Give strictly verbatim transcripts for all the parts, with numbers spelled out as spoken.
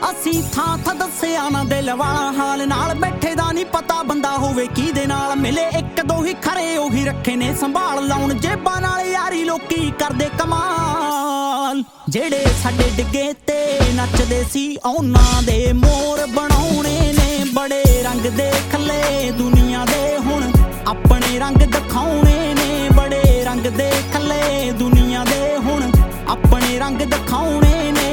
ਅਸੀਂ ਥਾਂ ਥਾਂ ਦੱਸਿਆ ਨਾ ਦਿਲ ਵਾਲਾ ਹਾਲ, ਨਾਲ ਬੈਠੇ ਦਾ ਨਹੀਂ ਪਤਾ ਬੰਦਾ ਹੋਵੇ ਕਿਹਦੇ ਨਾਲ ਮਿਲੇ। ਇੱਕ ਦੋ ਹੀ ਖਰੇ ਉਹੀ ਰੱਖੇ ਨੇ ਸੰਭਾਲ, ਲਾਉਣ ਜੇਬਾਂ ਨਾਲ ਯਾਰੀ ਲੋਕੀ ਕਰਦੇ ਕਮਾਲ। ਜਿਹੜੇ ਸਾਡੇ ਡਿੱਗੇ ਤੇ ਨੱਚਦੇ ਸੀ ਉਹਨਾਂ ਦੇ ਮੋਰ ਬਣਾਉਣੇ ਨੇ, ਬੜੇ ਰੰਗ ਦੇ ਖੱਲੇ ਦੁਨੀਆ ਦੇ ਹੁਣ ਆਪਣੇ ਰੰਗ ਦਿਖਾਉਣੇ ਨੇ, ਬੜੇ ਰੰਗ ਦੇ ਖੱਲੇ ਦੁਨੀਆ ਦੇ ਹੁਣ ਆਪਣੇ ਰੰਗ ਦਿਖਾਉਣੇ ਨੇ।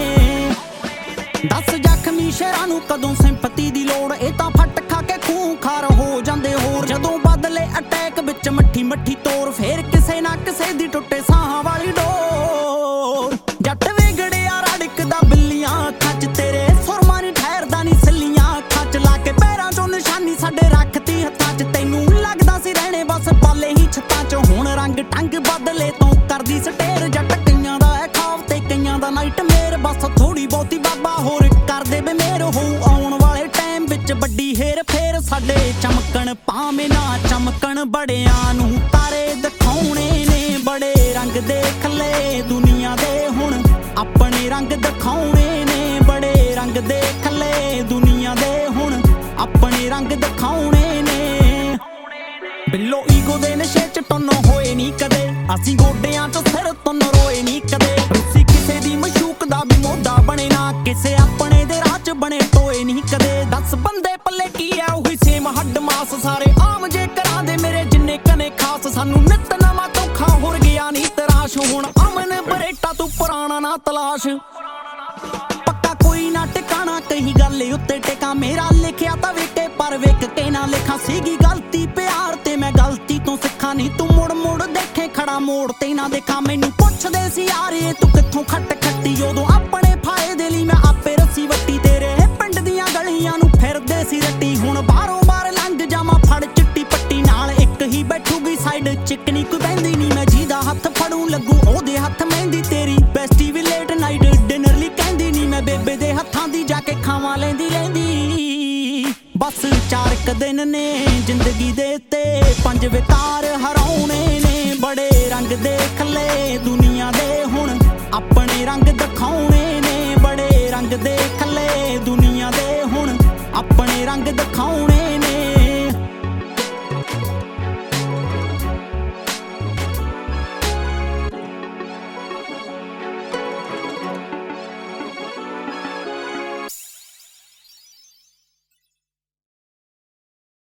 ਦੱਸ ਜ਼ਖਮੀ ਸ਼ੇਰਾਂ ਨੂੰ ਕਦੋਂ ਸਿੰਪਤੀ ਦੀ ਲੋੜ, ਇਹ ਤਾਂ ਫੱਟ ਖਾ ਕੇ ਖੂਨ ਖਾਰ ਹੋ ਜਾਂਦੇ ਹੋਰ। ਜਦੋਂ ਬਦਲੇ ਅਟੈਕ ਵਿੱਚ ਮੱਠੀ ਮੱਠੀ ਤੋਰ, ਫੇਰ ਕਿਸੇ ਨਾ ਕਿਸੇ ਦੀ ਟੁੱਟੇ ਸਾਹਾਂ ਵਾਲੀ ਡੋਰ। ਜੱਟ ਵਿਗੜਿਆ ਰੜਕਦਾ ਬਿੱਲੀਆਂ ਅੱਖਾਂ 'ਚ ਤੇਰੇ, ਸੁਰਮਾ ਨੀ ਠਹਿਰਦਾ ਨੀ ਸੱਲੀਆਂ ਅੱਖਾਂ 'ਚ, ਲਾ ਕੇ ਪੈਰਾਂ 'ਚੋਂ ਨਿਸ਼ਾਨੀ ਸਾਡੇ ਰੱਖਤੀ ਹੱਥਾਂ 'ਚ। ਤੈਨੂੰ ਲੱਗਦਾ ਸੀ ਰਹਿਣੇ ਬਸ ਪਾਲੇ ਹੀ ਛੱਤਾਂ 'ਚ, ਹੁਣ ਰੰਗ ਟੰਗ ਬਦਲੇ ਤੋਂ ਕਰਦੀ ਸਟੇਰ। ਜੱਟ ਕਈਆਂ ਦਾ ਹੈ ਖਾਬ ਤੇ ਕਈਆਂ ਦਾ ਨਾਈਟ ਮੇਰ, ਬਸ ਥੋੜੀ ਬਹੁਤੀ ਬਾਬਾ ਹੋਰ ਕਰਦੇ ਵੇ ਮੇਰ ਹੋਊ ਆਉਣ ਵਾਲੇ ਟਾਈਮ ਵਿੱਚ ਵੱਡੀ ਹੇਰ ਫੇਰ। ਸਾਡੇ ਚਮਕਣ ਭਾਵੇਂ ਨਾ ਚਮਕਣ, ਬੜਿਆਂ ਨੂੰ ਤਾਰੇ ਦਿਖਾਉਣੇ ਨੇ, ਬੜੇ ਰੰਗ ਦੇ ਖੱਲੇ ਦੁਨੀਆ ਦੇ ਹੁਣ ਆਪਣੇ ਰੰਗ ਦਿਖਾਉਣੇ ਨੇ, ਬੜੇ ਰੰਗ ਦੇ ਖੱਲੇ ਦੁਨੀਆ ਦੇ ਹੁਣ ਆਪਣੇ ਰੰਗ ਦਿਖਾਉਣੇ ਨੇ। ਬਿੱਲੋ ਈਗੋ ਦੇ ਨਸ਼ੇ 'ਚ ਟੁੰਨ ਹੋਏ ਨੀ ਕਦੇ, ਅਸੀਂ ਗੋਡਿਆਂ 'ਚ ਸਿਰ ਤੁੰਨ ਰੋਏ ਨੀ ਕਦੇ। ਰੁੱਸੀ ਕਿਸੇ ਦੀ ਮਸ਼ੂਕ ਦਾ ਵੀ ਮੋਢਾ ਬਣੇ ਨਾ, ਕਿਸੇ ਆਪਣੇ ਦੇ ਰਾਹ 'ਚ ਬਣੇ ਟੋਏ ਨੀ ਕਦੇ। ਦੱਸ ਬੰਦੇ ਪੱਲੇ ਕੀ ਐ ਉਹੀ ਸੇਮ ਹੱਡ ਮਾਸ, ਸਾਰੇ ਆਮ ਜੇ ਕਰਾਂ ਦੇ ਮੇਰੇ ਜਿੰਨੇ ਕਨੇ ਖਾਸ। ਸਾਨੂੰ ਨਿੱਤ ਨਵਾਂ ਧੋਖਾ ਹੋਰ ਗਿਆ ਨੀ ਤਰਾਸ਼, ਹੁਣ ਅਮਨ ਬਰੇਟਾ ਤੂੰ ਪੁਰਾਣਾ ਨਾ ਤਲਾਸ਼। ਪੱਕਾ ਕੋਈ ਨਾ ਟਿਕਾਣਾ ਕਹੀ ਗੱਲ ਉੱਤੇ ਟਿਕਾ, ਮੇਰਾ ਲਿਖਿਆ ਤਾਂ ਵੇਖੇ ਪਰ ਵੇਖ ਕੇ ਨਾ ਲਿਖਾਂ। ਸੀਗੀ ਗਲਤੀ ਪਿਆਰ ਤੇ ਮੈਂ ਗਲਤੀ ਤੋਂ ਸਿੱਖਾਂ, ਨਹੀਂ ਤੂੰ ਮੁੜ ਮੁੜ ਦੇਖੇ ਖੜਾ ਮੋੜ ਤੇ ਨਾ ਦੇਖਾਂ। ਮੈਨੂੰ ਪੁੱਛਦੇ ਸੀ ਯਾਰੇ ਤੂੰ ਕਿੱਥੋਂ ਖੱਟ ਖੱਟੀ, ਉਦੋਂ ਆਪਣੇ ਫਾਇਦੇ ਲਈ ਮੈਂ ਆਪੇ ਰੱਸੀ ਵੱਟੀ। ਤੇਰੇ ਪਿੰਡ ਦੀਆਂ ਗਲੀਆਂ ਨੂੰ ਫਿਰਦੇ ਸੀ ਰੱਟੀ, ਹੁਣ ਬਾਹਰੋਂ ਬਾਹਰ ਲੰਘ ਜਾਵਾਂ ਫੜ ਚਿੱਟੀ ਪੱਟੀ। ਨਾਲ ਇੱਕ ਹੀ ਬੈਠੂਗੀ ਸਾਈਡ ਚਿਕਨੀ ਕੋਈ ਬਹਿੰਦੀ ਨਹੀਂ, ਮੈਂ ਜਿਹਦਾ ਹੱਥ ਫੜੂ ਲੱਗੂ ਉਹਦੇ ਹੱਥ ਮਹਿੰਦੀ। ਤੇਰੀ ਬੈਸਟੀ ਵੀ ਲੇਟ ਨਾਈਟ ਡਿਨਰ ਲਈ ਕਹਿੰਦੀ ਨਹੀਂ, ਮੈਂ ਬੇਬੇ ਦੇ ਹੱਥਾਂ ਦੀ ਜਾ ਕੇ ਖਾਵਾਂ ਲੈਂਦੀ ਲੈਂਦੀ। ਬਸ ਚਾਰ ਕ ਦਿਨ ਨੇ ਜ਼ਿੰਦਗੀ ਦੇ ਤੇ ਪੰਜ ਵਿਕਾਰ ਹਰਾਉਣੇ ਨੇ, ਬੜੇ ਰੰਗ ਦੇ ਖੱਲੇ ਦੁਨੀਆ ਦੇ ਹੁਣ ਆਪਣੇ ਰੰਗ ਦਿਖਾਉਣੇ ਨੇ, ਬੜੇ ਰੰਗ ਦੇ ਖੱਲੇ ਦੁਨੀਆ ਦੇ ਹੁਣ ਆਪਣੇ ਰੰਗ ਦਿਖਾਉਣੇ ਨੇ।